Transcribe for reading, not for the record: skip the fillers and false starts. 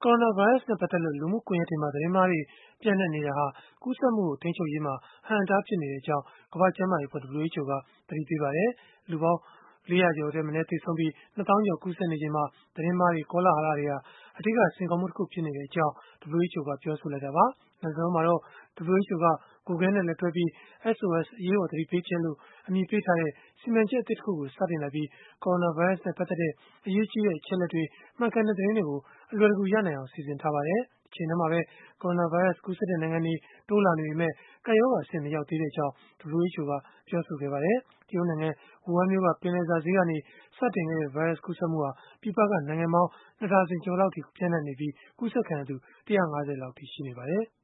ကိုရိုနာဗိုင်းရပ်စ်နဲ့ ပတ်သက်လို့ လူမှုကွန်ရက်တွေမှာ သတင်းမှားတွေ ပျံ့နှံ့နေတာဟာ ကူးစက်မှုကို ထိန်းချုပ်ရေးမှာ အဟန့်အတား ဖြစ်နေကြောင်း ကမ္ဘာ့ကျန်းမာရေးအဖွဲ့ (WHO) က သတိပေးလိုက်ပါတယ်။ လူပေါင်း ၄၀၀ ကျော်ထက်မနည်း သေဆုံးပြီး၊ ၂ သောင်းကျော် ကူးစက်နေချိန်မှာ သတင်းမှားတွေ၊ ကောလဟလတွေဟာ အဓိက စိန်ခေါ်မှုတခု ဖြစ်နေကြောင်း WHO ကပြောဆိုလိုက်တာပါ။ လတ်တလောမှာတော့ WHO က Google နဲ့ လက်တွဲပြီး SOS အရေးပေါ် သတိပေးချက်လို့ အမည်ပေးထားတဲ့ စီမံချက်အသစ်တခုကို စတင်လိုက်ပြီး၊ ကိုရိုနာဗိုင်းရပ်စ်နဲ့ ပတ်သက်တဲ့ အရေးကြီးတဲ့ အချက်အလက်တွေ၊ မှန်ကန်တဲ့ သတင်းတွေကို အလွယ်တကူ ရနိုင်အောင် စီစဉ်ထားပါတယ်။ တချိန်တည်းမှာပဲ ကိုရိုနာဗိုင်းရပ်စ် ကူးစက်တဲ့ နိုင်ငံတွေ တိုးလာနေပေမဲ့ ကပ်ရောဂါအဆင့် မရောက်သေးကြောင်း WHO ကပြောဆိုခဲ့ပါတယ်။ တရုတ်နိုင်ငံ ဝူဟန်မြို့က ပင်လယ်စာဈေးကနေ စတင်ခဲ့တဲ့ ဗိုင်းရပ်စ်ကူးစက်မှုဟာ ပြည်ပက နိုင်ငံပေါင်း ၂ ဒါဇင်ကျော်လောက်အထိ ပျံ့နှံ့နေပြီး၊ ကူးစက်ခံရသူ ၁၅၀ လောက်အထိ ရှိနေပါတယ်။